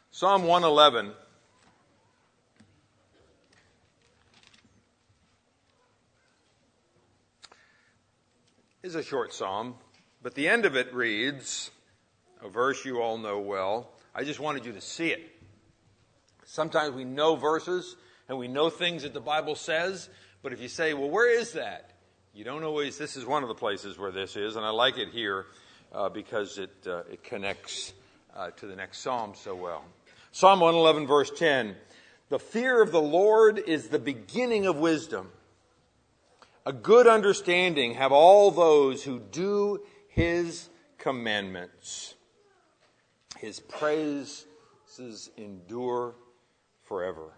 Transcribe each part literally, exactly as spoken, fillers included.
Psalm one eleven is a short psalm, but the end of it reads, a verse you all know well. I just wanted you to see it. Sometimes we know verses and we know things that the Bible says, but if you say, well, where is that? You don't always, this is one of the places where this is, and I like it here uh, because it, uh, it connects uh, to the next psalm so well. Psalm one eleven verse ten, the fear of the Lord is the beginning of wisdom. A good understanding have all those who do His commandments. His praises endure forever.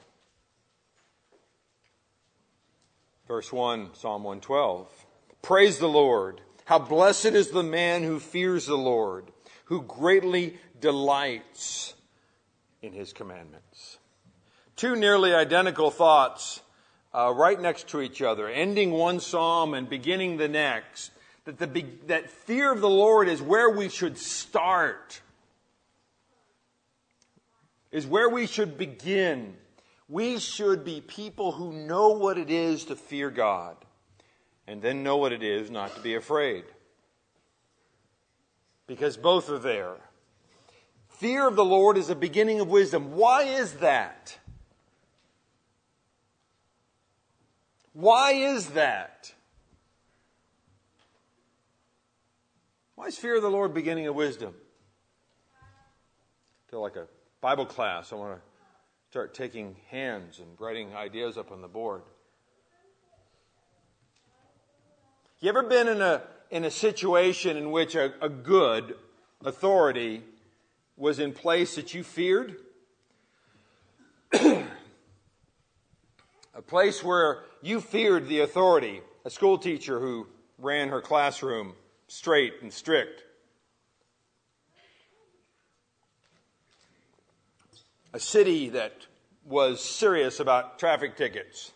Verse one, Psalm one twelve. Praise the Lord. How blessed is the man who fears the Lord, who greatly delights in His commandments. Two nearly identical thoughts uh, right next to each other, ending one psalm and beginning the next. That, the, that fear of the Lord is where we should start. Is where we should begin. We should be people who know what it is to fear God and then know what it is not to be afraid. Because both are there. Fear of the Lord is the beginning of wisdom. Why is that? Why is that? Why is fear of the Lord beginning of wisdom? I feel like a Bible class. I want to start taking hands and writing ideas up on the board. You ever been in a in a situation in which a, a good authority was in place that you feared? A place where you feared the authority. A school teacher who ran her classroom straight and strict. A city that was serious about traffic tickets.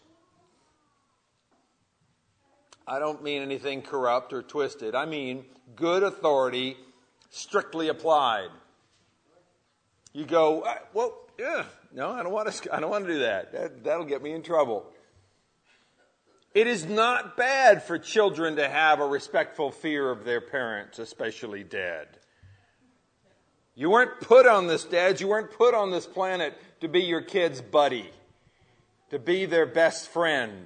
I don't mean anything corrupt or twisted. I mean good authority strictly applied. You go, well, yeah, no, I don't want to. I don't want to do that. that. That'll get me in trouble. It is not bad for children to have a respectful fear of their parents, especially dad. You weren't put on this, dads, you weren't put on this planet to be your kid's buddy, to be their best friend.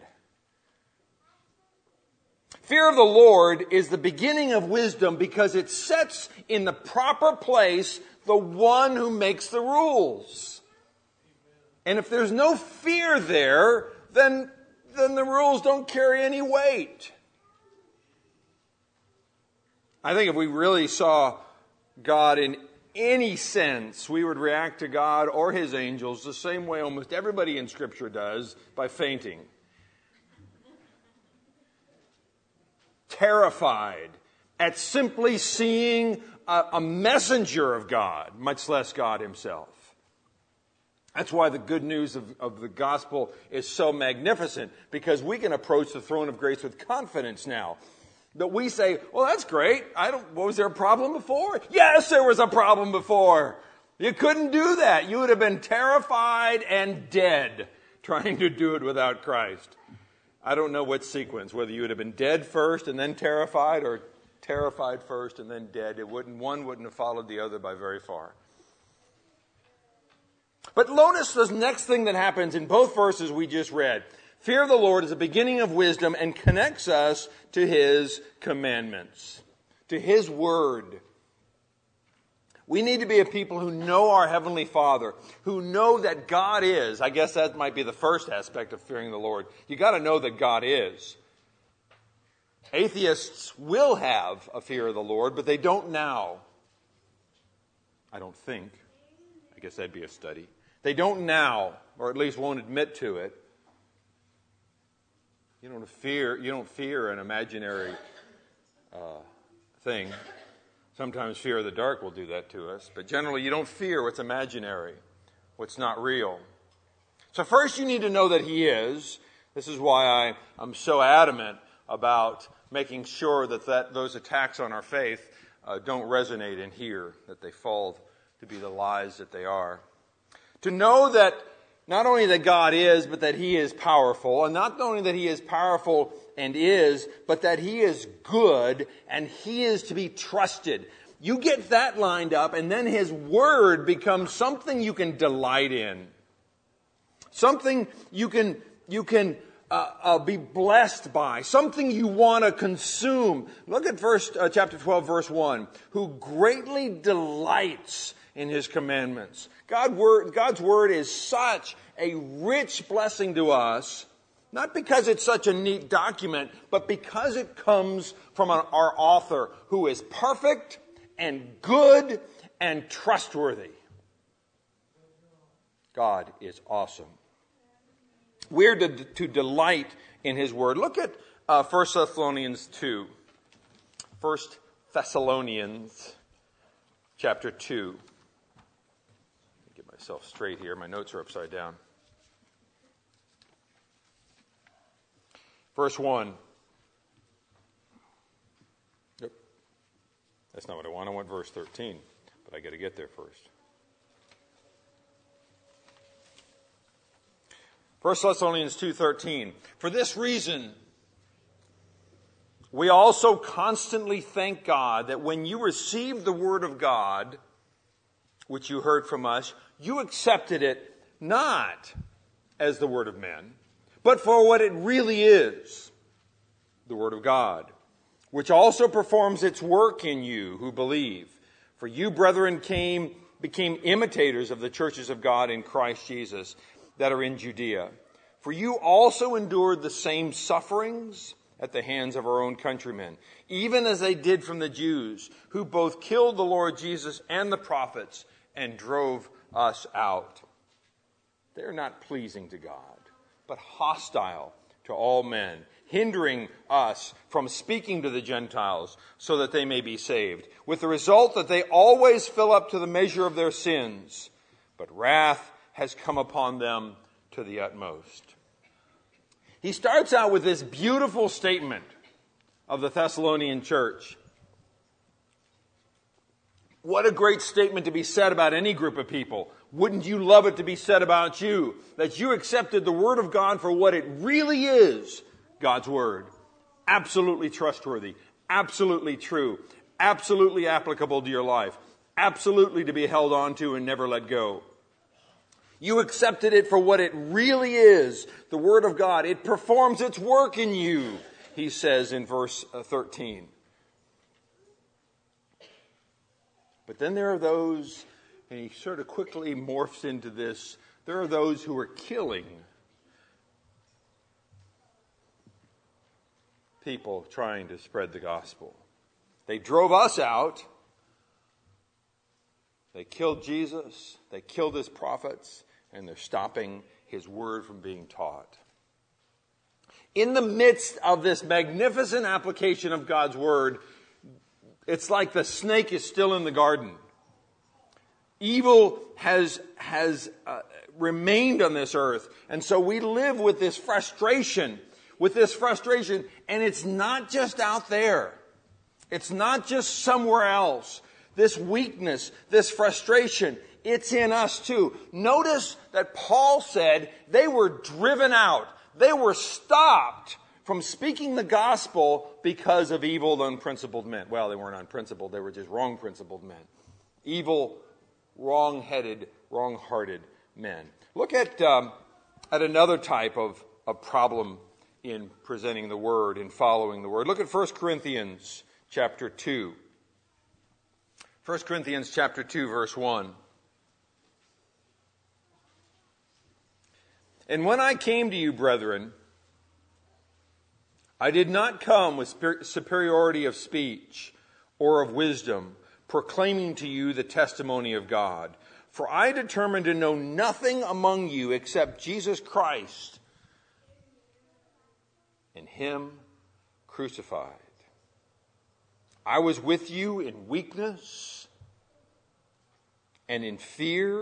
Fear of the Lord is the beginning of wisdom because it sets in the proper place the one who makes the rules. And if there's no fear there, then, then the rules don't carry any weight. I think if we really saw God in any sense, we would react to God or His angels the same way almost everybody in Scripture does, by fainting. Terrified at simply seeing a, a messenger of God, much less God Himself. That's why the good news of, of the gospel is so magnificent, because we can approach the throne of grace with confidence now. But we say, well, that's great. I don't, what, was there a problem before? Yes, there was a problem before. You couldn't do that. You would have been terrified and dead trying to do it without Christ. I don't know what sequence, whether you would have been dead first and then terrified, or terrified first and then dead. It wouldn't, one wouldn't have followed the other by very far. But notice the next thing that happens in both verses we just read. Fear of the Lord is the beginning of wisdom and connects us to His commandments, to His word. We need to be a people who know our Heavenly Father, who know that God is. I guess that might be the first aspect of fearing the Lord. You got to know that God is. Atheists will have a fear of the Lord, but they don't now. I don't think. I guess that'd be a study. They don't now, or at least won't admit to it. You don't fear. You don't fear an imaginary uh, thing. Sometimes fear of the dark will do that to us. But generally, you don't fear what's imaginary, what's not real. So first you need to know that He is. This is why I, I'm so adamant about making sure that, that those attacks on our faith uh, don't resonate in here, that they fall to be the lies that they are. To know that not only that God is, but that He is powerful, and not only that He is powerful and is, but that He is good and He is to be trusted. You get that lined up, and then His Word becomes something you can delight in. Something you can, you can uh, uh, be blessed by. Something you want to consume. Look at verse, uh, chapter twelve, verse one. Who greatly delights in His commandments. God word, God's Word is such a rich blessing to us, not because it's such a neat document, but because it comes from an, our author who is perfect and good and trustworthy. God is awesome. We're to, to delight in His Word. Look at uh, First Thessalonians two. First Thessalonians chapter two. Get myself straight here. My notes are upside down. Verse one. Yep. That's not what I want. I want verse thirteen. But I got to get there first. First Thessalonians two thirteen. For this reason, we also constantly thank God that when you received the word of God, which you heard from us, you accepted it not as the word of men, but for what it really is, the word of God, which also performs its work in you who believe. For you, brethren, came became imitators of the churches of God in Christ Jesus that are in Judea. For you also endured the same sufferings at the hands of our own countrymen, even as they did from the Jews, who both killed the Lord Jesus and the prophets and drove us out. They are not pleasing to God, but hostile to all men, hindering us from speaking to the Gentiles so that they may be saved, with the result that they always fill up to the measure of their sins, but wrath has come upon them to the utmost. He starts out with this beautiful statement of the Thessalonian church. What a great statement to be said about any group of people. Wouldn't you love it to be said about you? That you accepted the Word of God for what it really is, God's Word. Absolutely trustworthy, absolutely true, absolutely applicable to your life, absolutely to be held on to and never let go. You accepted it for what it really is, the Word of God. It performs its work in you, he says in verse thirteen. But then there are those, and he sort of quickly morphs into this, there are those who are killing people trying to spread the gospel. They drove us out. They killed Jesus. They killed his prophets. And they're stopping his word from being taught. In the midst of this magnificent application of God's word, it's like the snake is still in the garden. Evil has, has uh, remained on this earth. And so we live with this frustration, with this frustration. And it's not just out there. It's not just somewhere else. This weakness, this frustration, it's in us too. Notice that Paul said they were driven out. They were stopped from speaking the gospel because of evil, unprincipled men. Well, they weren't unprincipled. They were just wrong-principled men. Evil, wrong-headed, wrong-hearted men. Look at um, at another type of, of problem in presenting the word, in following the word. Look at First Corinthians chapter two. First Corinthians chapter two, verse one. And when I came to you, brethren, I did not come with superiority of speech or of wisdom, proclaiming to you the testimony of God. For I determined to know nothing among you except Jesus Christ and him crucified. I was with you in weakness and in fear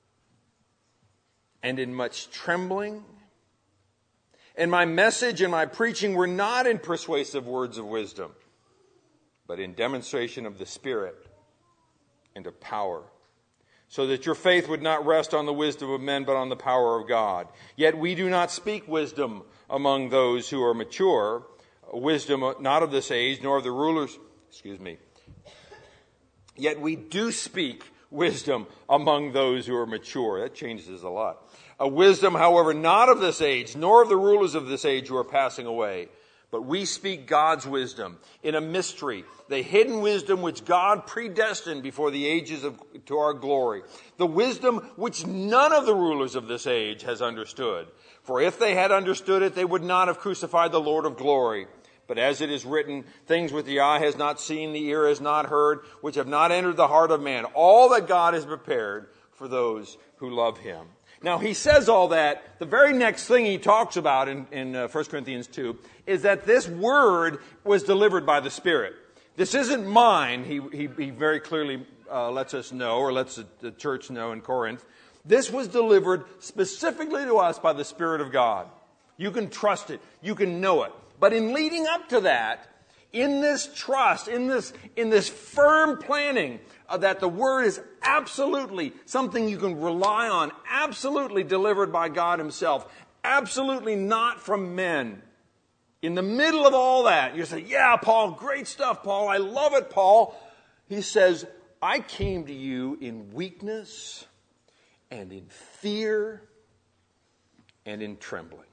and in much trembling. And my message and my preaching were not in persuasive words of wisdom, but in demonstration of the Spirit and of power, so that your faith would not rest on the wisdom of men, but on the power of God. Yet we do not speak wisdom among those who are mature, wisdom not of this age, nor of the rulers, excuse me. Yet we do speak wisdom among those who are mature. That changes a lot. A wisdom, however, not of this age, nor of the rulers of this age who are passing away. But we speak God's wisdom in a mystery, the hidden wisdom which God predestined before the ages of, to our glory. The wisdom which none of the rulers of this age has understood. For if they had understood it, they would not have crucified the Lord of glory. But as it is written, things which the eye has not seen, the ear has not heard, which have not entered the heart of man, all that God has prepared for those who love him. Now, he says all that. The very next thing he talks about in, in uh, First Corinthians two is that this word was delivered by the Spirit. This isn't mine, he, he, he very clearly uh, lets us know, or lets the, the church know in Corinth. This was delivered specifically to us by the Spirit of God. You can trust it. You can know it. But in leading up to that, in this trust, in this, in this firm planning uh, that the Word is absolutely something you can rely on, absolutely delivered by God himself, absolutely not from men. In the middle of all that, you say, yeah, Paul, great stuff, Paul. I love it, Paul. He says, I came to you in weakness and in fear and in trembling.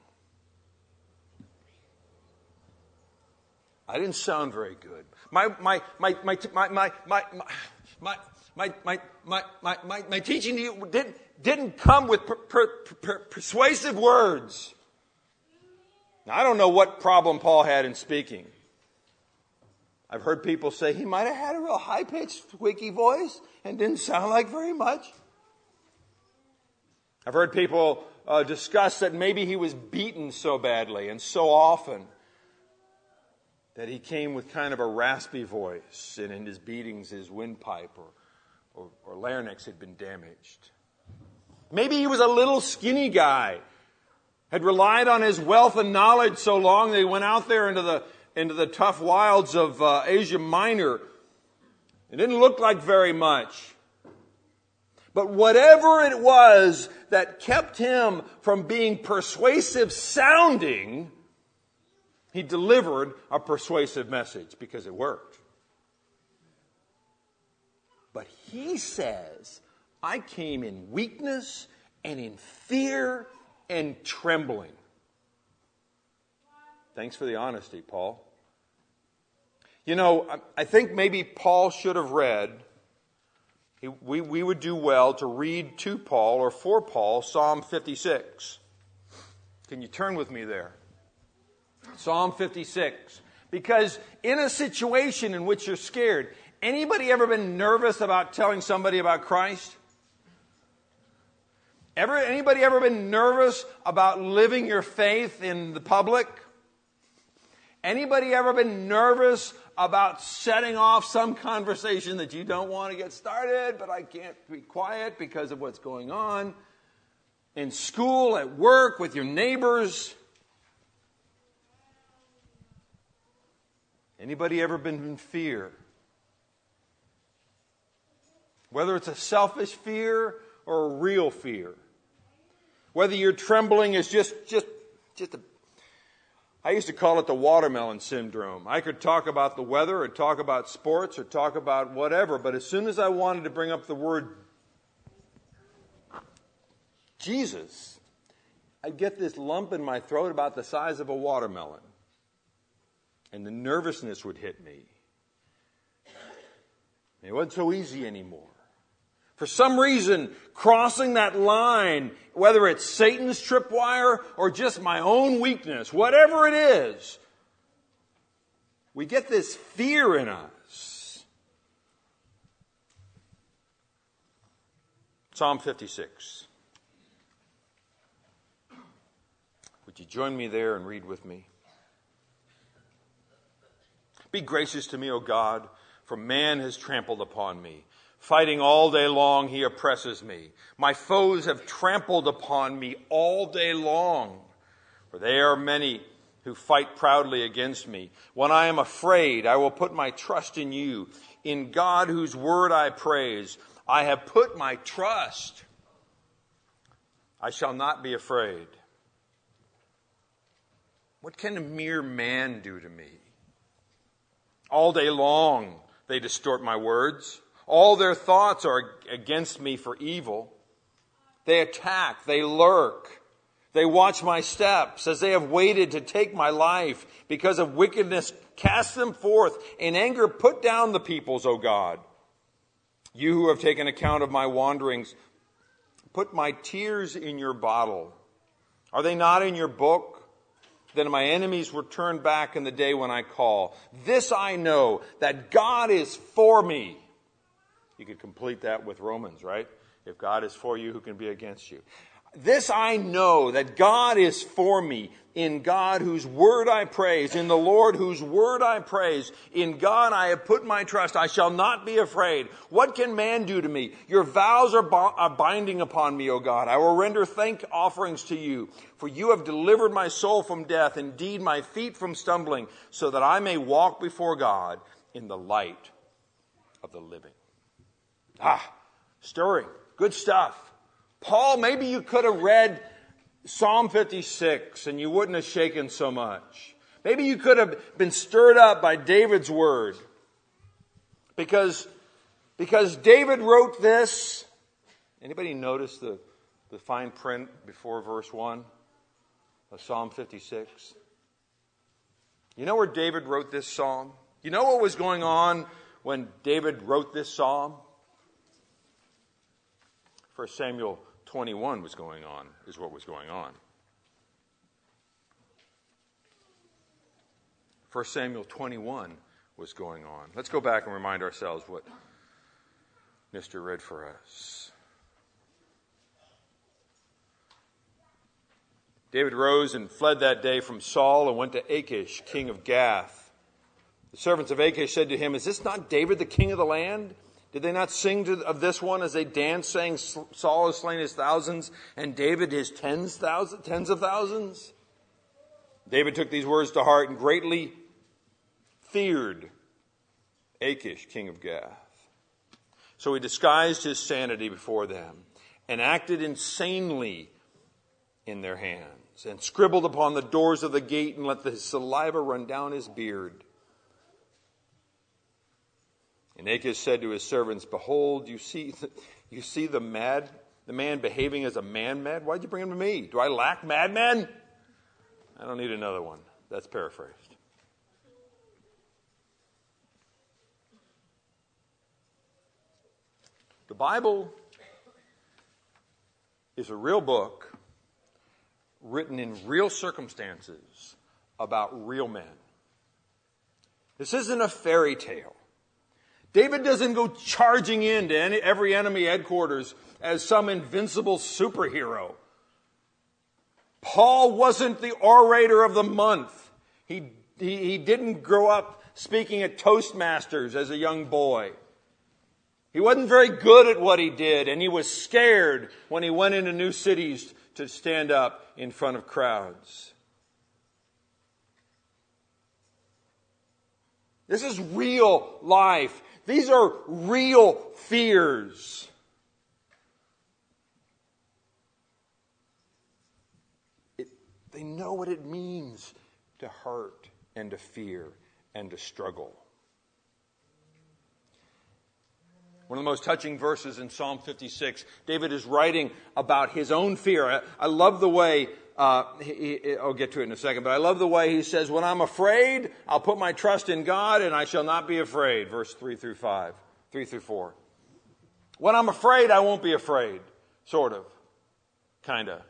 I didn't sound very good. My my my my my my my my my my my my my, my teaching to you didn't didn't come with per, per, per, persuasive words. Now, I don't know what problem Paul had in speaking. I've heard people say he might have had a real high-pitched, squeaky voice and didn't sound like very much. I've heard people uh, discuss that maybe he was beaten so badly and so often that he came with kind of a raspy voice, and in his beatings his windpipe or, or, or larynx had been damaged. Maybe he was a little skinny guy, had relied on his wealth and knowledge so long that he went out there into the into the tough wilds of uh, Asia Minor. It didn't look like very much. But whatever it was that kept him from being persuasive sounding, he delivered a persuasive message because it worked. But he says, I came in weakness and in fear and trembling. Thanks for the honesty, Paul. You know, I think maybe Paul should have read, we, we would do well to read to Paul or for Paul Psalm fifty-six. Can you turn with me there? Psalm fifty-six. Because in a situation in which you're scared, anybody ever been nervous about telling somebody about Christ? Ever, anybody ever been nervous about living your faith in the public? Anybody ever been nervous about setting off some conversation that you don't want to get started, but I can't be quiet because of what's going on? In school, at work, with your neighbors? Anybody ever been in fear? Whether it's a selfish fear or a real fear. Whether your trembling is just, just, just a, I used to call it the watermelon syndrome. I could talk about the weather or talk about sports or talk about whatever, but as soon as I wanted to bring up the word Jesus, I'd get this lump in my throat about the size of a watermelon. And the nervousness would hit me. It wasn't so easy anymore. For some reason, crossing that line, whether it's Satan's tripwire or just my own weakness, whatever it is, we get this fear in us. Psalm fifty-six. Would you join me there and read with me? Be gracious to me, O God, for man has trampled upon me. Fighting all day long, he oppresses me. My foes have trampled upon me all day long, for they are many who fight proudly against me. When I am afraid, I will put my trust in you. In God, whose word I praise, I have put my trust. I shall not be afraid. What can a mere man do to me? All day long they distort my words. All their thoughts are against me for evil. They attack, they lurk. They watch my steps as they have waited to take my life. Because of wickedness, cast them forth. In anger, put down the peoples, O God. You who have taken account of my wanderings, put my tears in your bottle. Are they not in your book? Then my enemies will turn back in the day when I call. This I know, that God is for me. You could complete that with Romans, right? If God is for you, who can be against you? This I know, that God is for me. In God whose word I praise. In the Lord whose word I praise. In God I have put my trust. I shall not be afraid. What can man do to me? Your vows are, bo- are binding upon me, O God. I will render thank offerings to you. For you have delivered my soul from death. Indeed, my feet from stumbling. So that I may walk before God in the light of the living. Ah, stirring. Good stuff. Paul, maybe you could have read Psalm fifty-six and you wouldn't have shaken so much. Maybe you could have been stirred up by David's word. Because, because David wrote this. Anybody notice the, the fine print before verse one of Psalm fifty-six? You know where David wrote this psalm? You know what was going on when David wrote this psalm? First Samuel twenty-one was going on, is what was going on. First Samuel twenty-one was going on. Let's go back and remind ourselves what Mister read for us. David rose and fled that day from Saul and went to Achish, king of Gath. The servants of Achish said to him, "Is this not David, the king of the land? Did they not sing to, of this one as they danced, saying, Saul has slain his thousands and David his tens, thousand, tens of thousands?" David took these words to heart and greatly feared Achish, king of Gath. So he disguised his sanity before them and acted insanely in their hands and scribbled upon the doors of the gate and let the saliva run down his beard. And Achish said to his servants, "Behold, you see, you see the mad, the man behaving as a man mad. Why'd you bring him to me? Do I lack madmen? I don't need another one." That's paraphrased. The Bible is a real book written in real circumstances about real men. This isn't a fairy tale. David doesn't go charging into any, every enemy headquarters as some invincible superhero. Paul wasn't the orator of the month. He, he, he didn't grow up speaking at Toastmasters as a young boy. He wasn't very good at what he did, and he was scared when he went into new cities to stand up in front of crowds. This is real life. These are real fears. It, they know what it means to hurt and to fear and to struggle. One of the most touching verses in Psalm fifty-six, David is writing about his own fear. I, I love the way, uh, he, he, I'll get to it in a second, but I love the way he says, "When I'm afraid, I'll put my trust in God and I shall not be afraid." Verse three through five, three through four. When I'm afraid, I won't be afraid. Sort of. Kind of.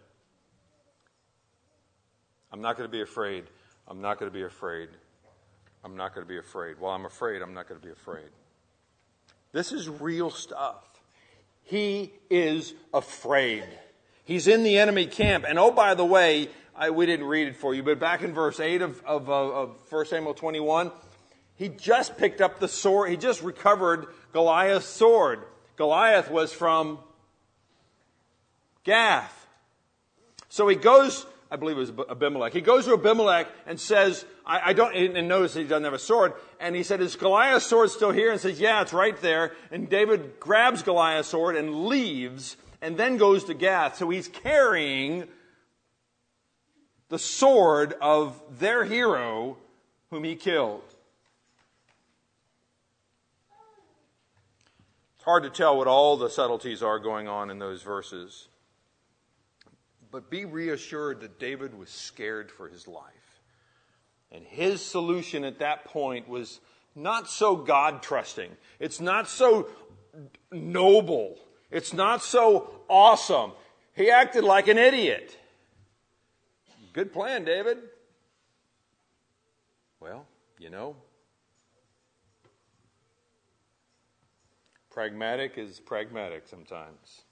I'm not going to be afraid. I'm not going to be afraid. I'm not going to be afraid. Well, I'm afraid. I'm not going to be afraid. This is real stuff. He is afraid. He's in the enemy camp. And oh, by the way, I, we didn't read it for you, but back in verse eight of, of, of First Samuel twenty-one, he just picked up the sword. He just recovered Goliath's sword. Goliath was from Gath. So he goes I believe it was Abimelech. He goes to Abimelech and says, I, I don't, and notice he doesn't have a sword. And he said, is Goliath's sword still here? And says, yeah, it's right there. And David grabs Goliath's sword and leaves and then goes to Gath. So he's carrying the sword of their hero whom he killed. It's hard to tell what all the subtleties are going on in those verses. But be reassured that David was scared for his life. And his solution at that point was not so God-trusting. It's not so noble. It's not so awesome. He acted like an idiot. Good plan, David. Well, you know, pragmatic is pragmatic sometimes.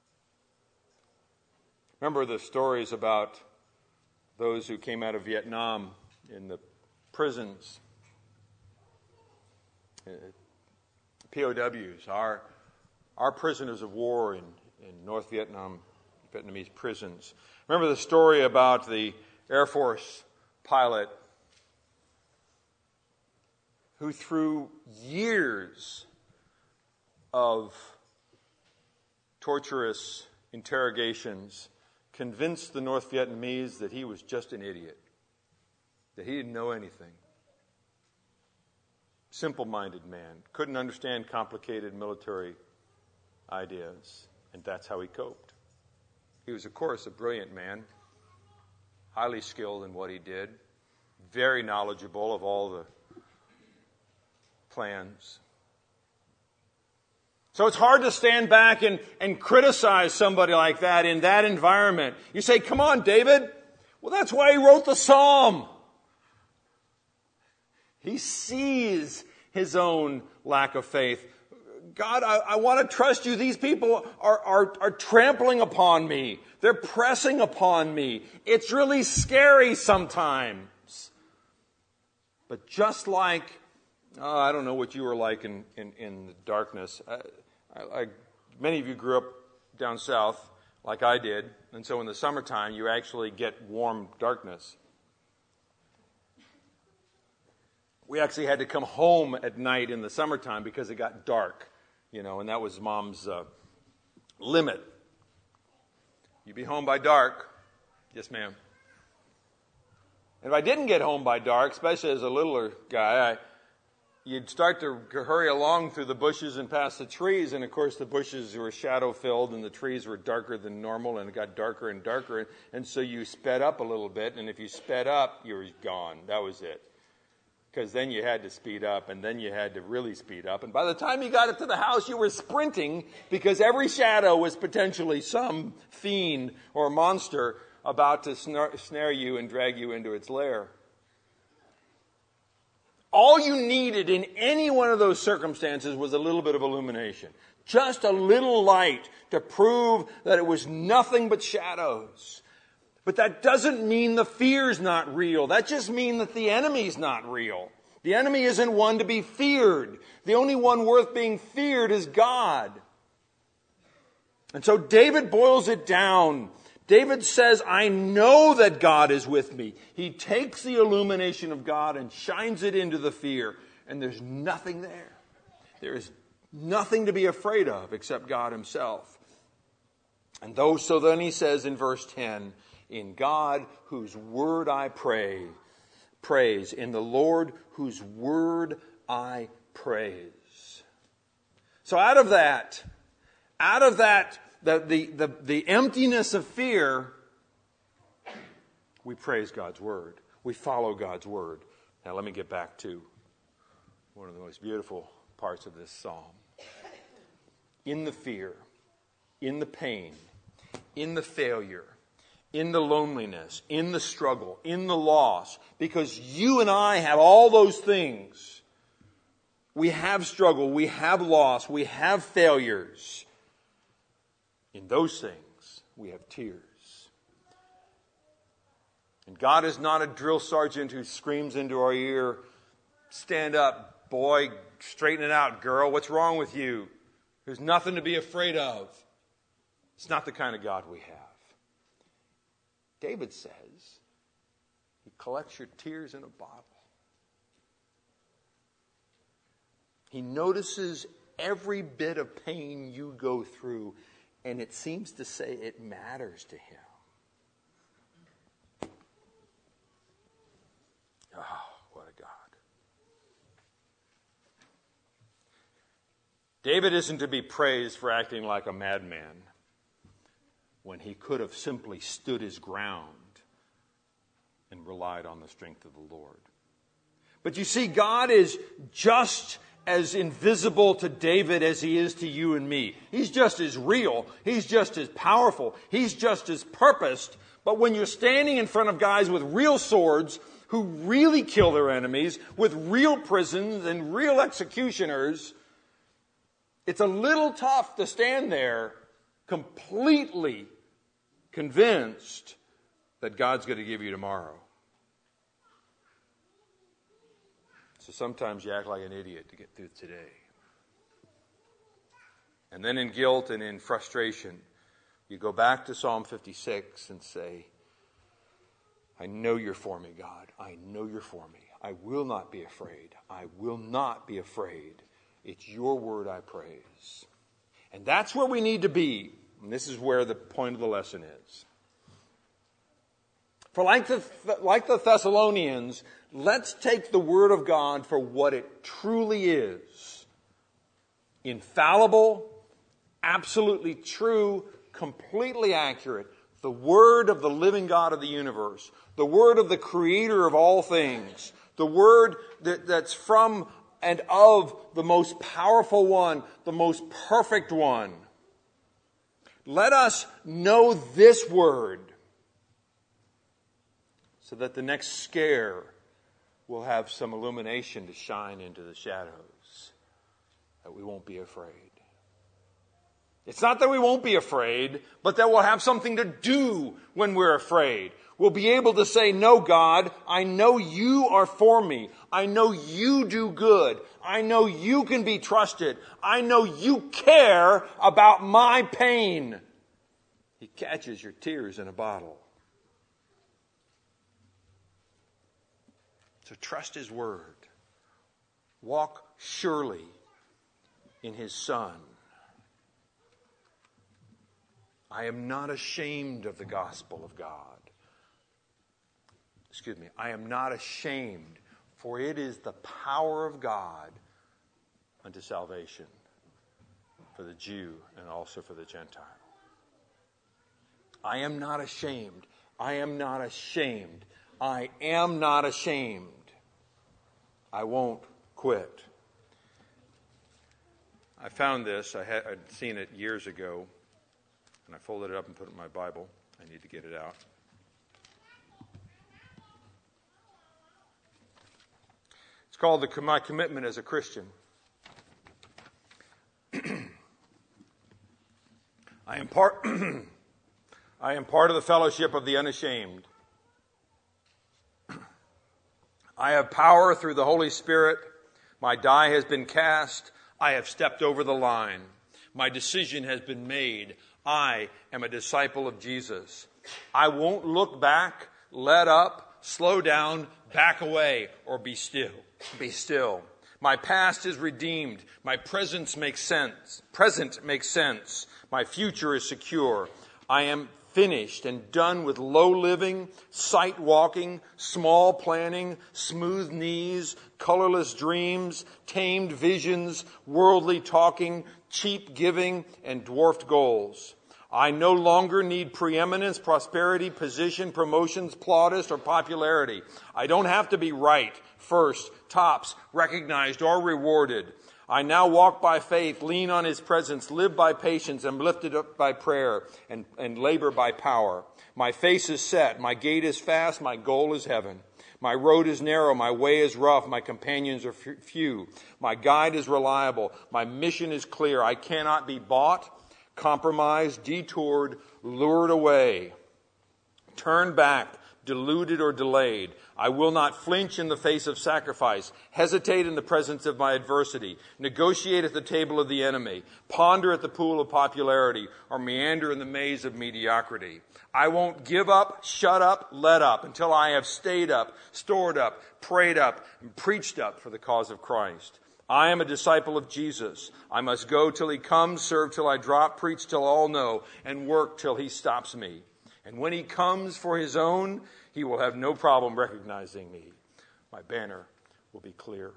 Remember the stories about those who came out of Vietnam in the prisons, P O Ws, our our prisoners of war in, in North Vietnam, Vietnamese prisons. Remember the story about the Air Force pilot who through years of torturous interrogations convinced the North Vietnamese that he was just an idiot, that he didn't know anything. Simple-minded man, couldn't understand complicated military ideas, and that's how he coped. He was, of course, a brilliant man, highly skilled in what he did, very knowledgeable of all the plans. So it's hard to stand back and, and criticize somebody like that in that environment. You say, come on, David. Well, that's why he wrote the psalm. He sees his own lack of faith. God, I, I want to trust you. These people are, are, are trampling upon me. They're pressing upon me. It's really scary sometimes. But just like, oh, I don't know what you were like in, in, in the darkness. I, I, I, many of you grew up down south like I did. And so in the summertime, you actually get warm darkness. We actually had to come home at night in the summertime because it got dark. You know, and that was Mom's uh, limit. You'd be home by dark. Yes, ma'am. And if I didn't get home by dark, especially as a littler guy, I, you'd start to hurry along through the bushes and past the trees. And, of course, the bushes were shadow-filled and the trees were darker than normal and it got darker and darker. And so you sped up a little bit. And if you sped up, you were gone. That was it. Because then you had to speed up, and then you had to really speed up. And by the time you got up to the house, you were sprinting because every shadow was potentially some fiend or monster about to snare, snare you and drag you into its lair. All you needed in any one of those circumstances was a little bit of illumination. Just a little light to prove that it was nothing but shadows. But that doesn't mean the fear's not real. That just means that the enemy's not real. The enemy isn't one to be feared. The only one worth being feared is God. And so David boils it down. David says, I know that God is with me. He takes the illumination of God and shines it into the fear. And there's nothing there. There is nothing to be afraid of except God himself. And though, so then he says in verse ten, in God, whose word I pray, praise. In the Lord, whose word I praise. So out of that, out of that, the, the, the, the emptiness of fear, we praise God's word. We follow God's word. Now let me get back to one of the most beautiful parts of this psalm. In the fear, in the pain, in the failure, in the loneliness, in the struggle, in the loss, because you and I have all those things. We have struggle, we have loss, we have failures. In those things, we have tears. And God is not a drill sergeant who screams into our ear, stand up, boy, straighten it out, girl, what's wrong with you? There's nothing to be afraid of. It's not the kind of God we have. David says he collects your tears in a bottle. He notices every bit of pain you go through, and it seems to say it matters to him. Oh, what a God. David isn't to be praised for acting like a madman when he could have simply stood his ground and relied on the strength of the Lord. But you see, God is just as invisible to David as he is to you and me. He's just as real. He's just as powerful. He's just as purposed. But when you're standing in front of guys with real swords who really kill their enemies, with real prisons and real executioners, it's a little tough to stand there completely convinced that God's going to give you tomorrow. So sometimes you act like an idiot to get through today. And then in guilt and in frustration, you go back to Psalm fifty-six and say, I know you're for me, God. I know you're for me. I will not be afraid. I will not be afraid. It's your word I praise. And that's where we need to be. And this is where the point of the lesson is. For like the, like the Thessalonians, let's take the Word of God for what it truly is. Infallible, absolutely true, completely accurate. The Word of the living God of the universe. The Word of the Creator of all things. The Word that, that's from and of the most powerful one, the most perfect one. Let us know this Word so that the next scare will have some illumination to shine into the shadows, that we won't be afraid. It's not that we won't be afraid, but that we'll have something to do when we're afraid. We'll be able to say, no, God, I know you are for me. I know you do good. I know you can be trusted. I know you care about my pain. He catches your tears in a bottle. So trust His word. Walk surely in His Son. I am not ashamed of the gospel of God. Excuse me. I am not ashamed, for it is the power of God unto salvation for the Jew and also for the Gentile. I am not ashamed. I am not ashamed. I am not ashamed. I won't quit. I found this. I had I'd seen it years ago, and I folded it up and put it in my Bible. I need to get it out. It's called the, My Commitment as a Christian. I am part I am part of the fellowship of the unashamed. I have power through the Holy Spirit. My die has been cast. I have stepped over the line. My decision has been made. I am a disciple of Jesus. I won't look back, let up, slow down, back away, or be still. Be still. My past is redeemed. My present makes sense. Present makes sense. My future is secure. I am finished and done with low living, sight walking, small planning, smooth knees, colorless dreams, tamed visions, worldly talking, cheap giving, and dwarfed goals. I no longer need preeminence, prosperity, position, promotions, plaudits, or popularity. I don't have to be right, first, tops, recognized, or rewarded. I now walk by faith, lean on His presence, live by patience, am lifted up by prayer, and, and labor by power. My face is set, my gait is fast, my goal is heaven. My road is narrow, my way is rough, my companions are few. My guide is reliable, my mission is clear. I cannot be bought, compromised, detoured, lured away, turned back, deluded or delayed. I will not flinch in the face of sacrifice, hesitate in the presence of my adversity, negotiate at the table of the enemy, ponder at the pool of popularity, or meander in the maze of mediocrity. I won't give up, shut up, let up until I have stayed up, stored up, prayed up, and preached up for the cause of Christ. I am a disciple of Jesus. I must go till he comes, serve till I drop, preach till all know, and work till he stops me. And when he comes for his own, he will have no problem recognizing me. My banner will be clear.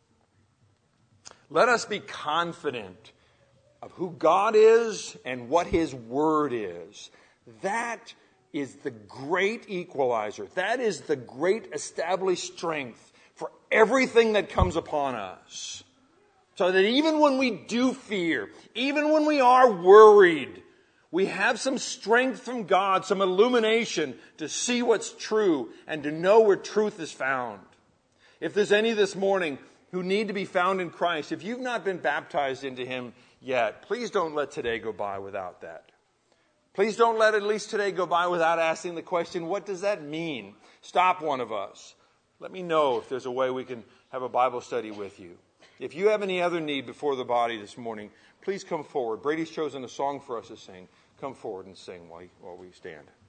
Let us be confident of who God is and what his word is. That is the great equalizer. That is the great established strength for everything that comes upon us. So that even when we do fear, even when we are worried, we have some strength from God, some illumination to see what's true and to know where truth is found. If there's any this morning who need to be found in Christ, if you've not been baptized into him yet, please don't let today go by without that. Please don't let at least today go by without asking the question, what does that mean? Stop one of us. Let me know if there's a way we can have a Bible study with you. If you have any other need before the body this morning, please come forward. Brady's chosen a song for us to sing. Come forward and sing while, while we stand.